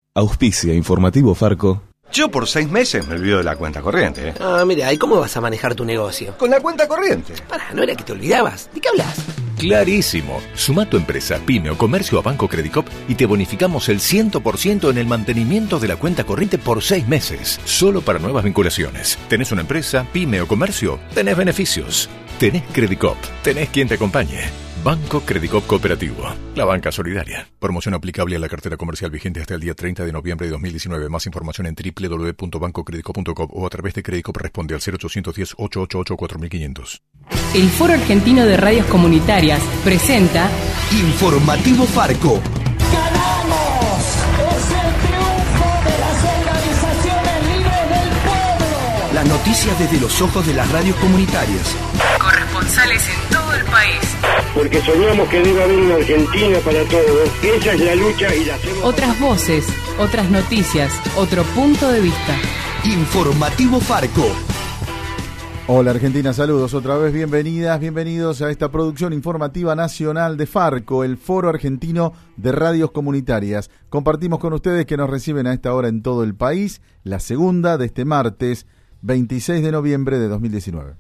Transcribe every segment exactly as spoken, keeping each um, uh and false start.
Auspicia Informativo Farco. Yo por seis meses me olvido de la cuenta corriente, ¿eh? Ah, mira, ¿y cómo vas a manejar tu negocio? Con la cuenta corriente. Pará, ¿no era que te olvidabas? ¿De qué hablas? Clarísimo. Suma tu empresa, pyme o comercio a Banco Credicop y te bonificamos el cien por ciento en el mantenimiento de la cuenta corriente por seis meses. Solo para nuevas vinculaciones. ¿Tenés una empresa, pyme o comercio? Tenés beneficios. Tenés Credicop. Tenés quien te acompañe. Banco Credicop Cooperativo. La banca solidaria. Promoción aplicable a la cartera comercial vigente hasta el día treinta de noviembre de dos mil diecinueve. Más información en doble u doble u doble u punto banco credicop punto com o a través de Credicop responde al cero ochocientos diez, ochocientos ochenta y ocho, cuatro mil quinientos. El Foro Argentino de Radios Comunitarias presenta Informativo Farco. ¡Ganamos! ¡Es el triunfo de las organizaciones libres del pueblo! Las noticias desde los ojos de las radios comunitarias. corresponsales en todo el país. Porque soñamos que debe haber una Argentina para todos. Esa es la lucha y la hacemos. Otras voces, otras noticias, otro punto de vista. Informativo Farco. Hola Argentina, saludos otra vez, bienvenidas, bienvenidos a esta producción informativa nacional de Farco, el Foro Argentino de Radios Comunitarias. Compartimos con ustedes que nos reciben a esta hora en todo el país, la segunda de este martes, veintiséis de noviembre de dos mil diecinueve.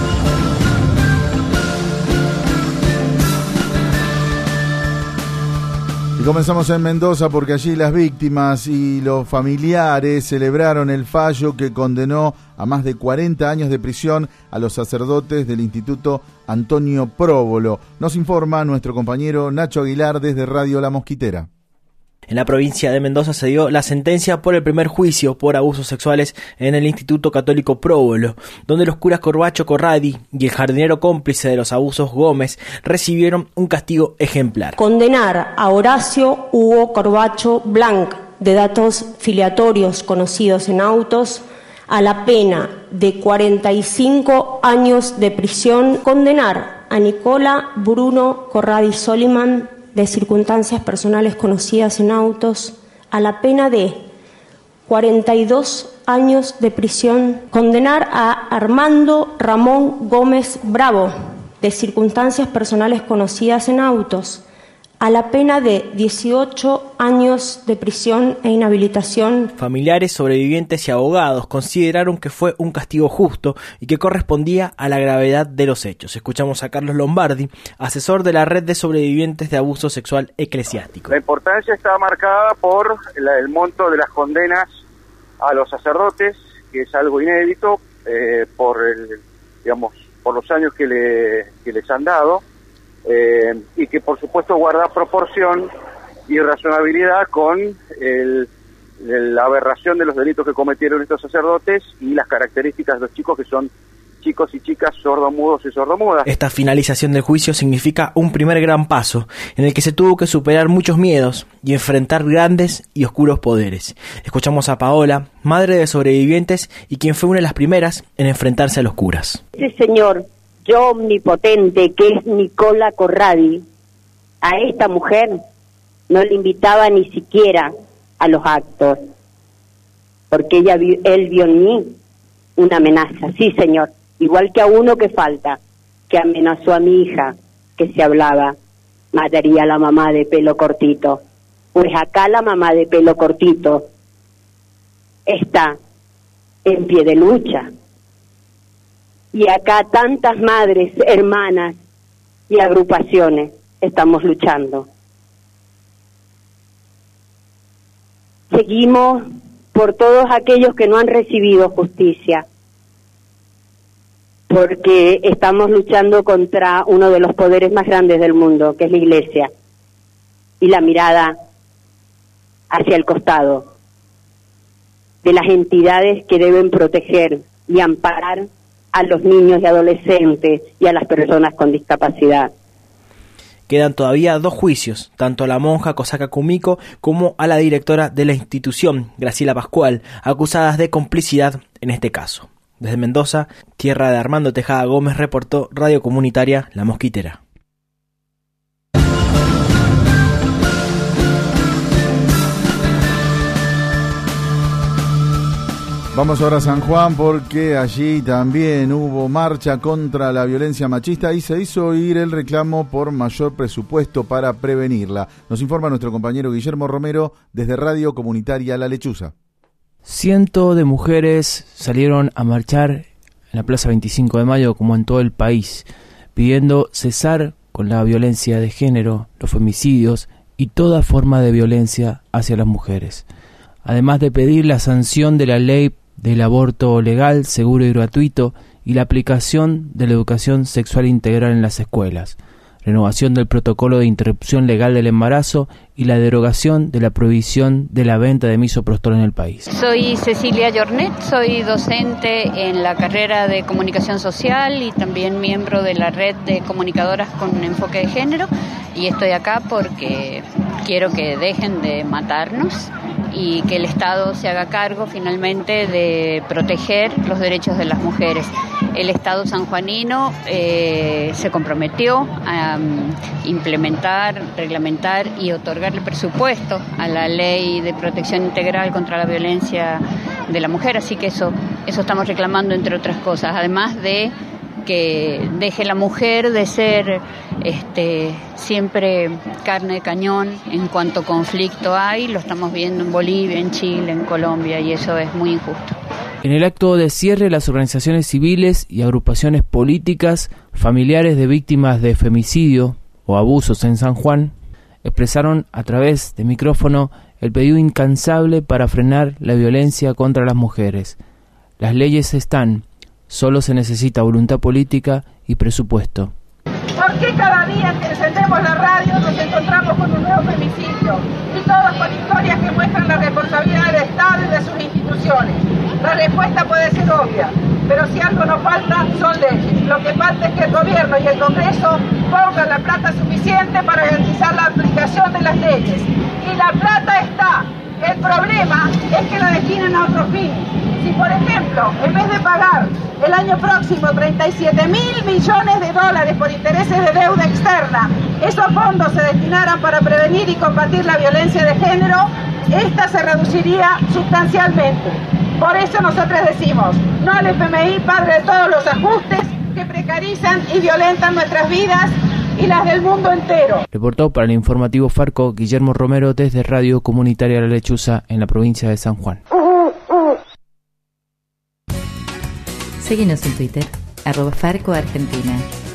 Y comenzamos en Mendoza porque allí las víctimas y los familiares celebraron el fallo que condenó a más de cuarenta años de prisión a los sacerdotes del Instituto Antonio Próbolo. Nos informa nuestro compañero Nacho Aguilar desde Radio La Mosquitera. En la provincia de Mendoza se dio la sentencia por el primer juicio por abusos sexuales en el Instituto Católico Próbolo, donde los curas Corbacho Corradi y el jardinero cómplice de los abusos Gómez recibieron un castigo ejemplar. Condenar a Horacio Hugo Corbacho Blanc, de datos filiatorios conocidos en autos, a la pena de cuarenta y cinco años de prisión. Condenar a Nicola Bruno Corradi Soliman, de circunstancias personales conocidas en autos, a la pena de cuarenta y dos años de prisión. Condenar a Armando Ramón Gómez Bravo, de circunstancias personales conocidas en autos, a la pena de dieciocho años de prisión e inhabilitación. Familiares, sobrevivientes y abogados consideraron que fue un castigo justo y que correspondía a la gravedad de los hechos. Escuchamos a Carlos Lombardi, asesor de la Red de Sobrevivientes de Abuso Sexual Eclesiástico. La importancia está marcada por la, el monto de las condenas a los sacerdotes, que es algo inédito, eh, por el, digamos, por los años que, le, que les han dado. Eh, y que por supuesto guarda proporción y razonabilidad con el, la aberración de los delitos que cometieron estos sacerdotes y las características de los chicos, que son chicos y chicas sordomudos y sordomudas. Esta finalización del juicio significa un primer gran paso en el que se tuvo que superar muchos miedos y enfrentar grandes y oscuros poderes. Escuchamos a Paola, madre de sobrevivientes y quien fue una de las primeras en enfrentarse a los curas. Sí, señor. Yo omnipotente, que es Nicola Corradi, a esta mujer no le invitaba ni siquiera a los actos, porque ella vio, él vio en mí una amenaza. Sí, señor, igual que a uno que falta, que amenazó a mi hija, que se hablaba, mataría a la mamá de pelo cortito. Pues acá la mamá de pelo cortito está en pie de lucha. Y acá tantas madres, hermanas y agrupaciones estamos luchando. Seguimos por todos aquellos que no han recibido justicia, porque estamos luchando contra uno de los poderes más grandes del mundo, que es la Iglesia, y la mirada hacia el costado de las entidades que deben proteger y amparar a los niños y adolescentes y a las personas con discapacidad. Quedan todavía dos juicios, tanto a la monja Cosaca Kumiko como a la directora de la institución, Graciela Pascual, acusadas de complicidad en este caso. Desde Mendoza, tierra de Armando Tejada Gómez, reportó Radio Comunitaria La Mosquitera. Vamos ahora a San Juan porque allí también hubo marcha contra la violencia machista y se hizo oír el reclamo por mayor presupuesto para prevenirla. Nos informa nuestro compañero Guillermo Romero desde Radio Comunitaria La Lechuza. Cientos de mujeres salieron a marchar en la Plaza veinticinco de mayo como en todo el país, pidiendo cesar con la violencia de género, los femicidios y toda forma de violencia hacia las mujeres. Además de pedir la sanción de la ley del aborto legal, seguro y gratuito y la aplicación de la educación sexual integral en las escuelas, renovación del protocolo de interrupción legal del embarazo y la derogación de la prohibición de la venta de misoprostol en el país. Soy Cecilia Jornet, soy docente en la carrera de Comunicación Social y también miembro de la red de comunicadoras con enfoque de género, y estoy acá porque quiero que dejen de matarnos y que el Estado se haga cargo finalmente de proteger los derechos de las mujeres. El Estado sanjuanino eh, se comprometió a um, implementar, reglamentar y otorgarle presupuesto a la Ley de Protección Integral contra la Violencia de la Mujer, así que eso, eso estamos reclamando, entre otras cosas, además de que deje la mujer de ser este, siempre carne de cañón en cuanto conflicto hay. Lo estamos viendo en Bolivia, en Chile, en Colombia, y eso es muy injusto. En el acto de cierre, las organizaciones civiles y agrupaciones políticas familiares de víctimas de femicidio o abusos en San Juan expresaron a través de micrófono el pedido incansable para frenar la violencia contra las mujeres. Las leyes están, solo se necesita voluntad política y presupuesto. ¿Por qué cada día que encendemos la radio nos encontramos con un nuevo femicidio? Y todas con historias que muestran la responsabilidad del Estado y de sus instituciones. La respuesta puede ser obvia, pero si algo nos falta son leyes. Lo que falta es que el gobierno y el Congreso pongan la plata suficiente para garantizar la aplicación de las leyes. Y la plata está. El problema es que la destinan a otros fines. Si, por ejemplo, en vez de pagar el año próximo treinta y siete mil millones de dólares por intereses de deuda externa, esos fondos se destinaran para prevenir y combatir la violencia de género, esta se reduciría sustancialmente. Por eso nosotros decimos, no al F M I, padre de todos los ajustes que precarizan y violentan nuestras vidas y las del mundo entero. Reportó para el informativo Farco Guillermo Romero desde Radio Comunitaria La Lechuza en la provincia de San Juan. Seguinos en Twitter, arroba Farco Argentina.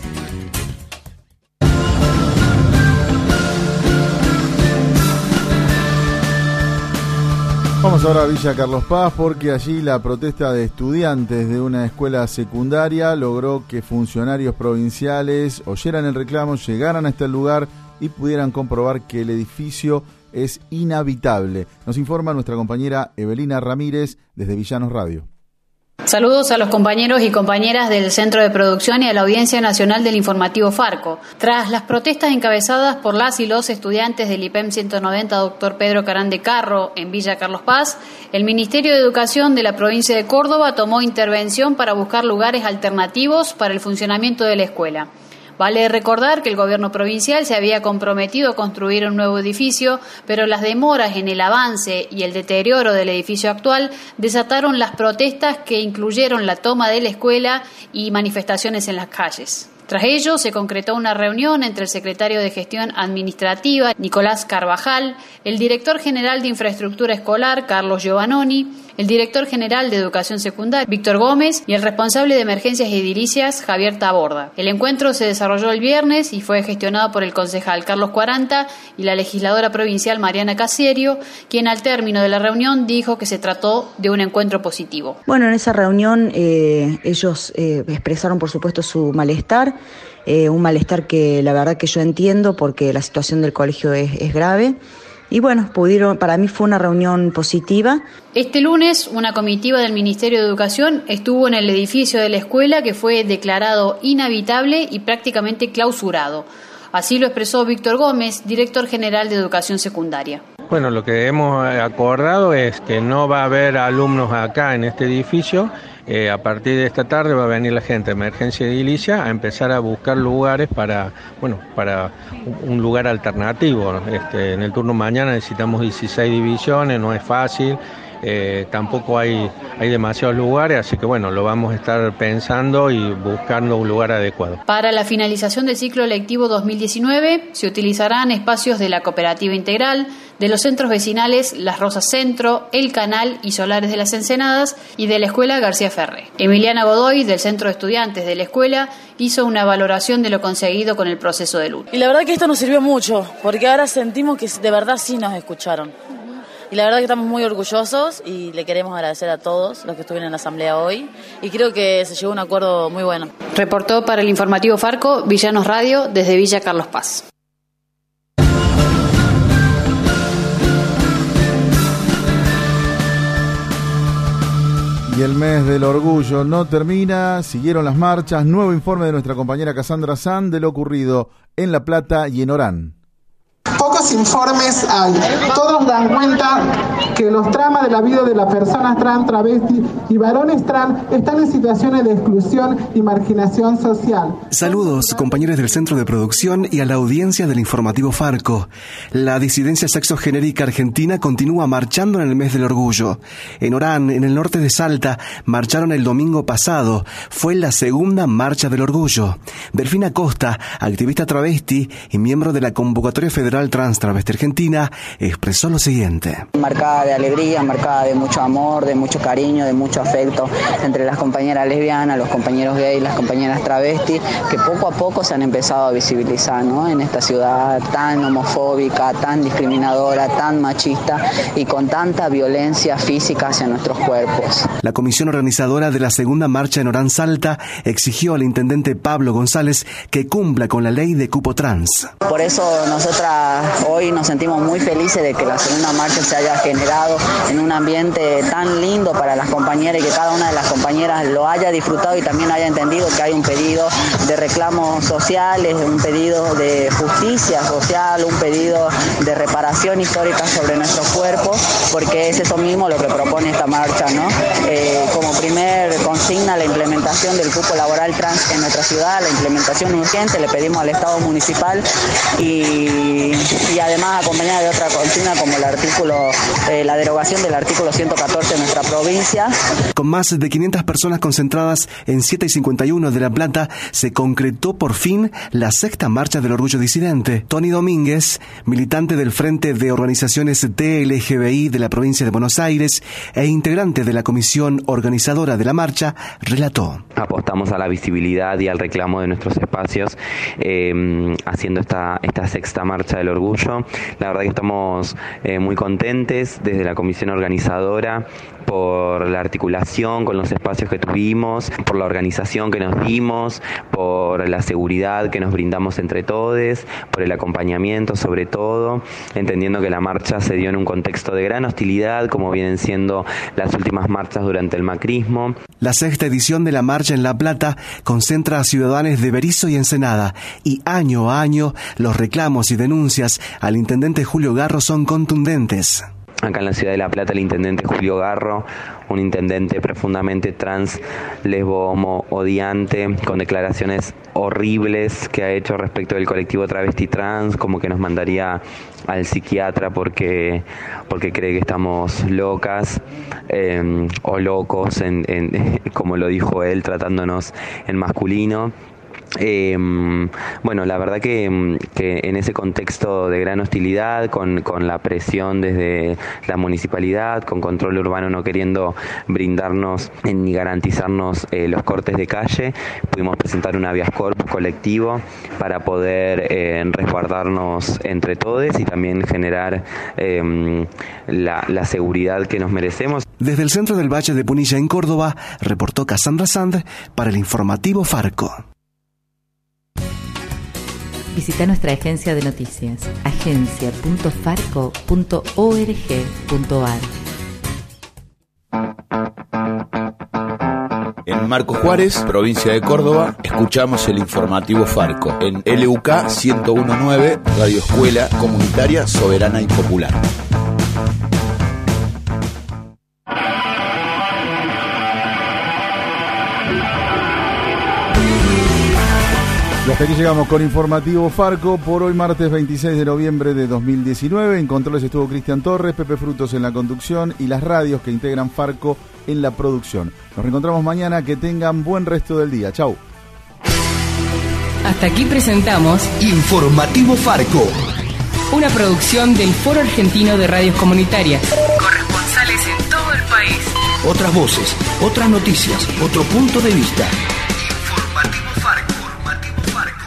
Vamos ahora a Villa Carlos Paz porque allí la protesta de estudiantes de una escuela secundaria logró que funcionarios provinciales oyeran el reclamo, llegaran a este lugar y pudieran comprobar que el edificio es inhabitable. Nos informa nuestra compañera Evelina Ramírez desde Villanos Radio. Saludos a los compañeros y compañeras del Centro de Producción y a la Audiencia Nacional del Informativo Farco. Tras las protestas encabezadas por las y los estudiantes del I P E M ciento noventa Doctor Pedro Carán de Carro en Villa Carlos Paz, el Ministerio de Educación de la provincia de Córdoba tomó intervención para buscar lugares alternativos para el funcionamiento de la escuela. Vale recordar que el gobierno provincial se había comprometido a construir un nuevo edificio, pero las demoras en el avance y el deterioro del edificio actual desataron las protestas que incluyeron la toma de la escuela y manifestaciones en las calles. Tras ello, se concretó una reunión entre el secretario de Gestión Administrativa, Nicolás Carvajal, el director general de Infraestructura Escolar, Carlos Giovannoni, el director general de Educación Secundaria, Víctor Gómez, y el responsable de Emergencias Edilicias, Javier Taborda. El encuentro se desarrolló el viernes y fue gestionado por el concejal Carlos Cuaranta y la legisladora provincial Mariana Caserio, quien al término de la reunión dijo que se trató de un encuentro positivo. Bueno, en esa reunión eh, ellos eh, expresaron, por supuesto, su malestar, eh, un malestar que la verdad que yo entiendo porque la situación del colegio es, es grave. Y bueno, pudieron, para mí fue una reunión positiva. Este lunes, una comitiva del Ministerio de Educación estuvo en el edificio de la escuela que fue declarado inhabitable y prácticamente clausurado. Así lo expresó Víctor Gómez, director general de Educación Secundaria. Bueno, lo que hemos acordado es que no va a haber alumnos acá en este edificio. Eh, a partir de esta tarde va a venir la gente de Emergencia Edilicia a empezar a buscar lugares para, bueno, para un lugar alternativo. Este, en el turno mañana necesitamos dieciséis divisiones, no es fácil. eh, tampoco hay, hay demasiados lugares, así que bueno, lo vamos a estar pensando y buscando un lugar adecuado. Para la finalización del ciclo lectivo dos mil diecinueve se utilizarán espacios de la Cooperativa Integral, de los centros vecinales Las Rosas Centro, El Canal y Solares de las Ensenadas y de la Escuela García Ferré. Emiliana Godoy, del Centro de Estudiantes de la escuela, hizo una valoración de lo conseguido con el proceso de lucha. Y la verdad que esto nos sirvió mucho, porque ahora sentimos que de verdad sí nos escucharon. Y la verdad que estamos muy orgullosos y le queremos agradecer a todos los que estuvieron en la asamblea hoy. Y creo que se llegó a un acuerdo muy bueno. Reportó para el informativo Farco, Villanos Radio, desde Villa Carlos Paz. Y el mes del orgullo no termina, siguieron las marchas. Nuevo informe de nuestra compañera Cassandra Sand de lo ocurrido en La Plata y en Orán. Pocos informes hay. Todos dan cuenta que los tramas de la vida de las personas trans, travestis y varones trans están en situaciones de exclusión y marginación social. Saludos, compañeros del Centro de Producción y a la audiencia del informativo Farco. La disidencia sexogenérica argentina continúa marchando en el mes del orgullo. En Orán, en el norte de Salta, marcharon el domingo pasado. Fue la segunda marcha del orgullo. Delfina Costa, activista travesti y miembro de la Convocatoria Federal Trans Travesti Argentina, expresó lo siguiente. Marcada de alegría, marcada de mucho amor, de mucho cariño, de mucho afecto entre las compañeras lesbianas, los compañeros gays, las compañeras travestis, que poco a poco se han empezado a visibilizar, ¿no? En esta ciudad tan homofóbica, tan discriminadora, tan machista y con tanta violencia física hacia nuestros cuerpos. La comisión organizadora de la segunda marcha en Orán Salta exigió al intendente Pablo González que cumpla con la ley de cupo trans. Por eso nosotras hoy nos sentimos muy felices de que la segunda marcha se haya generado en un ambiente tan lindo para las compañeras y que cada una de las compañeras lo haya disfrutado y también haya entendido que hay un pedido de reclamos sociales, un pedido de justicia social, un pedido de reparación histórica sobre nuestros cuerpos, porque es eso mismo lo que propone esta marcha, ¿no? Eh, como primer consigna la implementación del cupo laboral trans en nuestra ciudad, la implementación urgente, le pedimos al Estado municipal y y además acompañada de otra consigna como el artículo, eh, la derogación del artículo ciento catorce de nuestra provincia. Con más de quinientas personas concentradas en siete y cincuenta y uno de La Plata, se concretó por fin la sexta marcha del orgullo disidente. Tony Domínguez, militante del Frente de Organizaciones T L G B I de la provincia de Buenos Aires e integrante de la comisión organizadora de la marcha, relató. Apostamos a la visibilidad y al reclamo de nuestros espacios eh, haciendo esta, esta sexta marcha del orgullo. La verdad que estamos eh, muy contentes desde la comisión organizadora por la articulación con los espacios que tuvimos, por la organización que nos dimos, por la seguridad que nos brindamos entre todos, por el acompañamiento sobre todo, entendiendo que la marcha se dio en un contexto de gran hostilidad, como vienen siendo las últimas marchas durante el macrismo. La sexta edición de la marcha en La Plata concentra a ciudadanos de Berisso y Ensenada, y año a año los reclamos y denuncias al intendente Julio Garro son contundentes. Acá en la ciudad de La Plata el intendente Julio Garro, un intendente profundamente trans, lesbo, homo, odiante, con declaraciones horribles que ha hecho respecto del colectivo travesti trans, como que nos mandaría al psiquiatra porque porque cree que estamos locas eh, o locos, en, en, como lo dijo él, tratándonos en masculino. Eh, bueno, la verdad que, que en ese contexto de gran hostilidad, con, con la presión desde la municipalidad, con control urbano no queriendo brindarnos eh, ni garantizarnos eh, los cortes de calle, pudimos presentar un habeas corpus colectivo para poder eh, resguardarnos entre todos y también generar eh, la, la seguridad que nos merecemos. Desde el centro del Valle de Punilla en Córdoba, reportó Cassandra Sand para el informativo Farco. Visita nuestra agencia de noticias, agencia punto farco punto org punto ar. En Marcos Juárez, provincia de Córdoba, escuchamos el informativo Farco en L U K ciento uno punto nueve, Radio Escuela Comunitaria Soberana y Popular. Los Hasta aquí llegamos con Informativo Farco por hoy martes veintiséis de noviembre de dos mil diecinueve. En controles estuvo Cristian Torres, Pepe Frutos en la conducción y las radios que integran Farco en la producción. Nos reencontramos mañana, que tengan buen resto del día. Chau. Hasta aquí presentamos Informativo Farco, una producción del Foro Argentino de Radios Comunitarias. Corresponsales en todo el país. otras voces, otras noticias, otro punto de vista. Informativo Farco. Informativo Farco.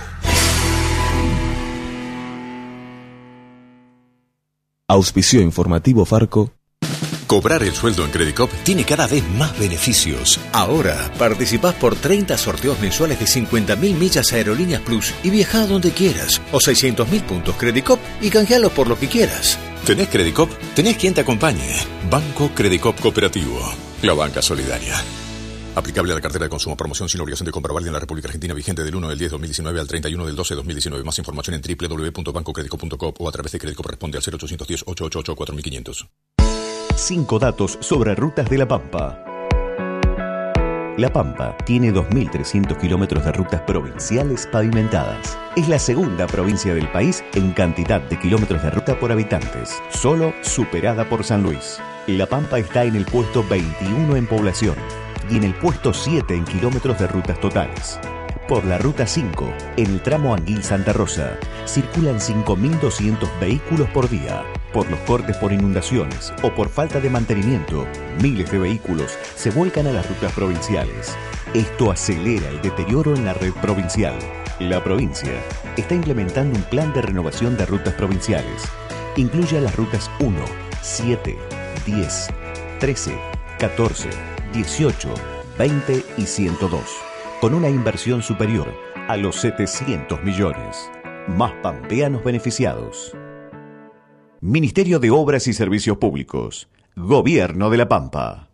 Auspició Informativo Farco. Cobrar el sueldo en Credicop tiene cada vez más beneficios. Ahora participás por treinta sorteos mensuales de cincuenta mil millas Aerolíneas Plus y viajá a donde quieras. O seiscientos mil puntos Credicop y canjealos por lo que quieras. ¿Tenés Credicop? Tenés quien te acompañe. Banco Credicop Cooperativo. La banca solidaria. Aplicable a la cartera de consumo. Promoción sin obligación de compra válida en la República Argentina, vigente del uno del diez de dos mil diecinueve al treinta y uno del doce de dos mil diecinueve. Más información en doble u doble u doble u punto banco credicop punto com o a través de Credicop. Responde al cero ochocientos diez, ochocientos ochenta y ocho, cuatro mil quinientos. Cinco datos sobre rutas de La Pampa. La Pampa tiene dos mil trescientos kilómetros de rutas provinciales pavimentadas. Es la segunda provincia del país en cantidad de kilómetros de ruta por habitantes, solo superada por San Luis. La Pampa está en el puesto veintiuno en población y en el puesto siete en kilómetros de rutas totales. Por la Ruta cinco, en el tramo Anguil-Santa Rosa, circulan cinco mil doscientos vehículos por día. Por los cortes por inundaciones o por falta de mantenimiento, miles de vehículos se vuelcan a las rutas provinciales. Esto acelera el deterioro en la red provincial. La provincia está implementando un plan de renovación de rutas provinciales. Incluye a las rutas uno, siete, diez, trece, catorce, dieciocho, veinte y ciento dos. Con una inversión superior a los setecientos millones. Más pampeanos beneficiados. Ministerio de Obras y Servicios Públicos. Gobierno de La Pampa.